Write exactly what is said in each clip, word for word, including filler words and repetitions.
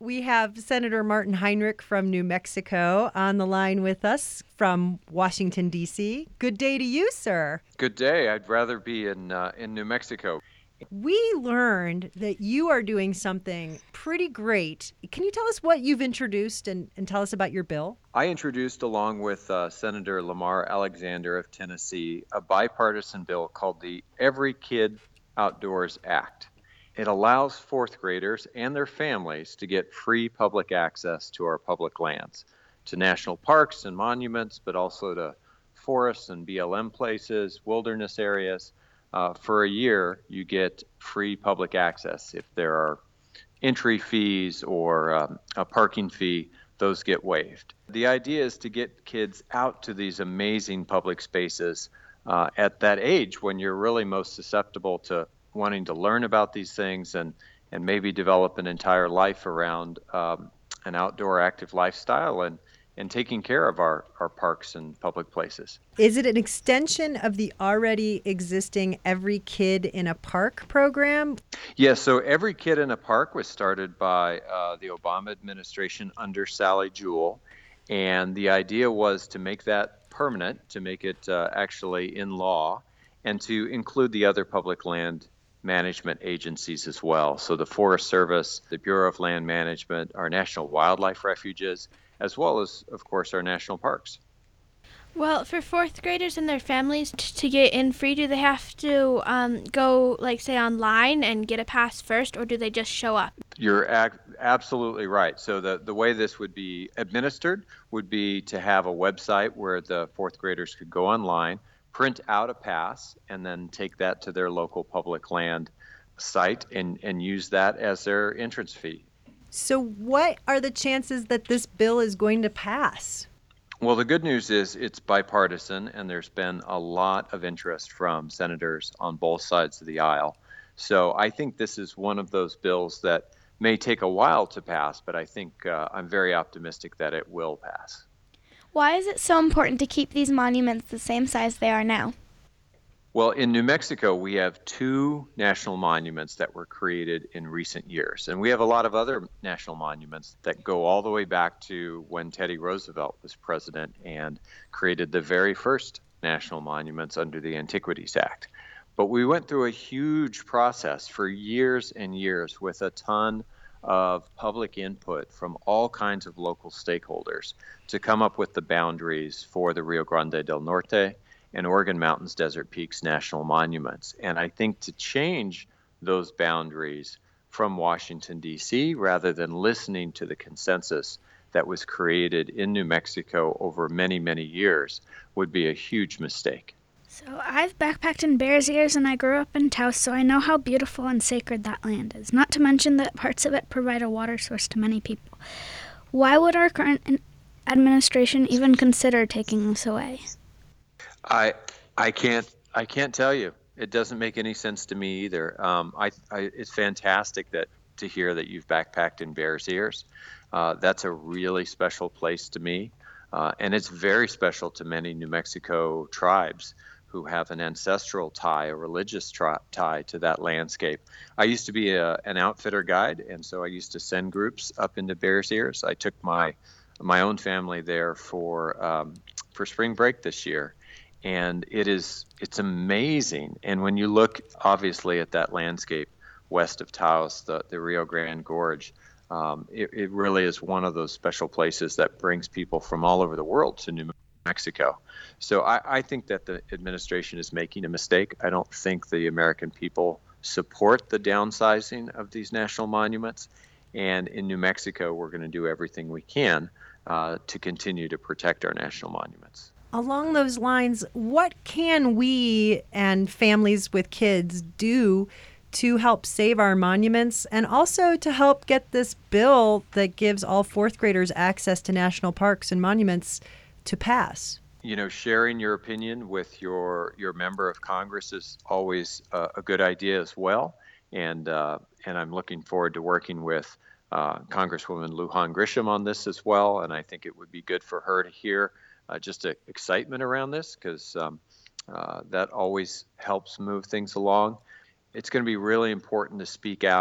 We have Senator Martin Heinrich from New Mexico on the line with us from Washington, D C. Good day to you, sir. Good day. I'd rather be in uh, in New Mexico. We learned that you are doing something pretty great. Can you tell us what you've introduced and, and tell us about your bill? I introduced, along with uh, Senator Lamar Alexander of Tennessee, a bipartisan bill called the Every Kid Outdoors Act. It allows fourth graders and their families to get free public access to our public lands, to national parks and monuments, but also to forests and B L M places, wilderness areas. Uh, for a year, you get free public access. If there are entry fees or um, a parking fee, those get waived. The idea is to get kids out to these amazing public spaces uh, at that age when you're really most susceptible to wanting to learn about these things and, and maybe develop an entire life around um, an outdoor active lifestyle and, and taking care of our, our parks and public places. Is it an extension of the already existing Every Kid in a Park program? Yes, yeah, so Every Kid in a Park was started by uh, the Obama administration under Sally Jewell, and the idea was to make that permanent, to make it uh, actually in law, and to include the other public land management agencies as well. So the Forest Service, the Bureau of Land Management, our national wildlife refuges, as well as, of course, our national parks. Well, for fourth graders and their families t- to get in free, do they have to um, go, like, say, online and get a pass first, or do they just show up? You're ac- absolutely right. So the, the way this would be administered would be to have a website where the fourth graders could go online, print out a pass, and then take that to their local public land site and, and use that as their entrance fee. So what are the chances that this bill is going to pass? Well, the good news is it's bipartisan, and there's been a lot of interest from senators on both sides of the aisle. So I think this is one of those bills that may take a while to pass, but I think uh, I'm very optimistic that it will pass. Why is it so important to keep these monuments the same size they are now? Well, in New Mexico, we have two national monuments that were created in recent years. And we have a lot of other national monuments that go all the way back to when Teddy Roosevelt was president and created the very first national monuments under the Antiquities Act. But we went through a huge process for years and years with a ton of public input from all kinds of local stakeholders to come up with the boundaries for the Rio Grande del Norte and Oregon Mountains Desert Peaks National Monuments. And I think to change those boundaries from Washington, D C, rather than listening to the consensus that was created in New Mexico over many, many years, would be a huge mistake. So I've backpacked in Bears Ears and I grew up in Taos, so I know how beautiful and sacred that land is, not to mention that parts of it provide a water source to many people. Why would our current administration even consider taking this away? I I can't I can't tell you. It doesn't make any sense to me either. Um, I, I it's fantastic that to hear that you've backpacked in Bears Ears. Uh, that's a really special place to me, uh, and it's very special to many New Mexico tribes who have an ancestral tie, a religious tri- tie to that landscape. I used to be a, an outfitter guide, and so I used to send groups up into Bears Ears. I took my my own family there for um, for spring break this year. And it is, it's amazing. And when you look, obviously, at that landscape west of Taos, the, the Rio Grande Gorge, um, it, it really is one of those special places that brings people from all over the world to New Mexico. So I, I think that the administration is making a mistake. I don't think the American people support the downsizing of these national monuments. And in New Mexico, we're going to do everything we can uh, to continue to protect our national monuments. Along those lines, what can we and families with kids do to help save our monuments and also to help get this bill that gives all fourth graders access to national parks and monuments to pass? You know, sharing your opinion with your your member of Congress is always uh, a good idea as well. And uh, and I'm looking forward to working with uh, Congresswoman Lujan Grisham on this as well. And I think it would be good for her to hear Uh, just a excitement around this because um, uh, that always helps move things along. It's going to be really important to speak out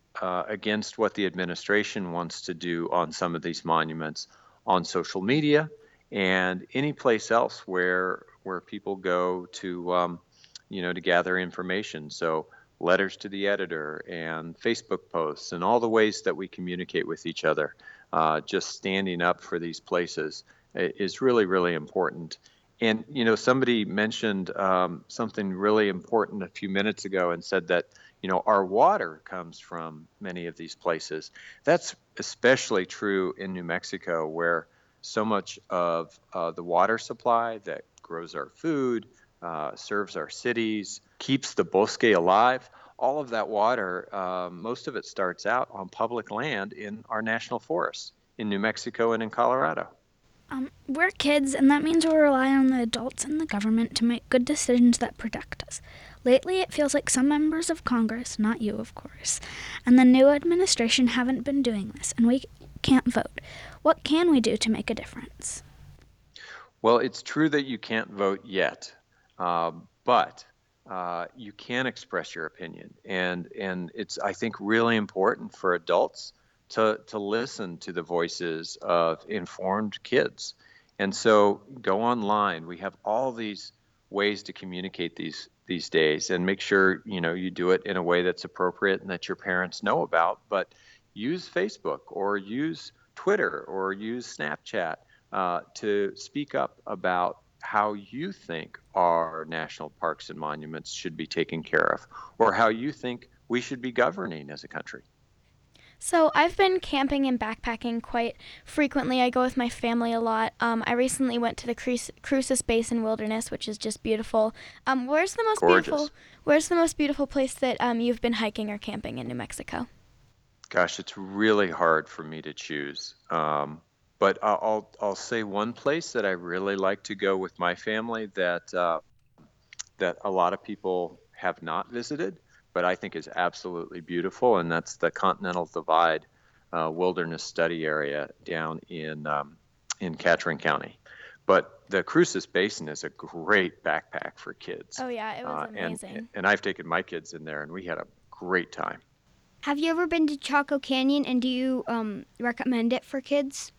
uh, against what the administration wants to do on some of these monuments on social media and any place else where where people go to um, you know to gather information. So letters to the editor and Facebook posts and all the ways that we communicate with each other. Uh, just standing up for these places is really, really important. And, you know, somebody mentioned um, something really important a few minutes ago and said that, you know, our water comes from many of these places. That's especially true in New Mexico, where so much of uh, the water supply that grows our food, uh, serves our cities, keeps the bosque alive, all of that water, uh, most of it starts out on public land in our national forests in New Mexico and in Colorado. Um, we're kids, and that means we rely on the adults and the government to make good decisions that protect us. Lately, it feels like some members of Congress, not you, of course, and the new administration haven't been doing this, and we can't vote. What can we do to make a difference? Well, it's true that you can't vote yet, uh, but uh, you can express your opinion, and and it's I think really important for adults to to listen to the voices of informed kids. And so go online. We have all these ways to communicate these these days, and make sure you know you do it in a way that's appropriate and that your parents know about. But use Facebook or use Twitter or use Snapchat uh, to speak up about how you think our national parks and monuments should be taken care of, or how you think we should be governing as a country. So I've been camping and backpacking quite frequently. I go with my family a lot. Um, I recently went to the Cruces, Cruces Basin Wilderness, which is just beautiful. Um, where's the most Gorgeous. beautiful? Where's the most beautiful place that um, you've been hiking or camping in New Mexico? Gosh, it's really hard for me to choose. Um, but I'll I'll say one place that I really like to go with my family that uh, that a lot of people have not visited, but I think is absolutely beautiful, and that's the Continental Divide uh, Wilderness Study Area down in um, in Catron County. But the Cruces Basin is a great backpack for kids. Oh yeah, it was uh, amazing. And, and I've taken my kids in there, and we had a great time. Have you ever been to Chaco Canyon, and do you um, recommend it for kids?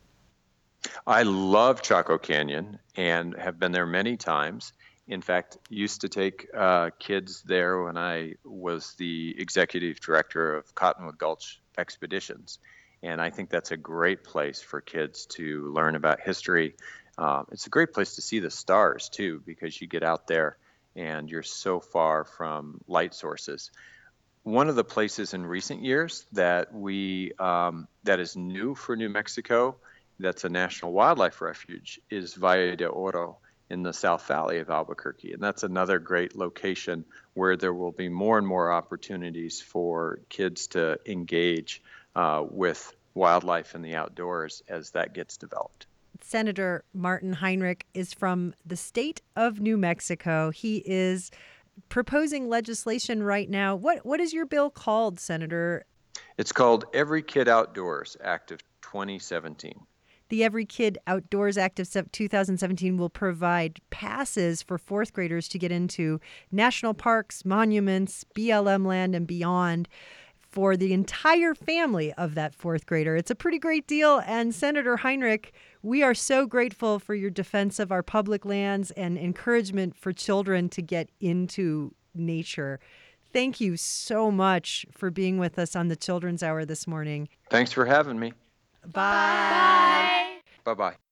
I love Chaco Canyon and have been there many times. In fact, used to take uh, kids there when I was the executive director of Cottonwood Gulch Expeditions. And I think that's a great place for kids to learn about history. Um, it's a great place to see the stars, too, because you get out there and you're so far from light sources. One of the places in recent years that we um, that is new for New Mexico, that's a national wildlife refuge, is Valle de Oro in the South Valley of Albuquerque. And that's another great location where there will be more and more opportunities for kids to engage uh, with wildlife and the outdoors as that gets developed. Senator Martin Heinrich is from the state of New Mexico. He is proposing legislation right now. What What is your bill called, Senator? It's called Every Kid Outdoors Act of twenty seventeen. The Every Kid Outdoors Act of two thousand seventeen will provide passes for fourth graders to get into national parks, monuments, B L M land, and beyond for the entire family of that fourth grader. It's a pretty great deal. And Senator Heinrich, we are so grateful for your defense of our public lands and encouragement for children to get into nature. Thank you so much for being with us on the Children's Hour this morning. Thanks for having me. Bye. Bye-bye.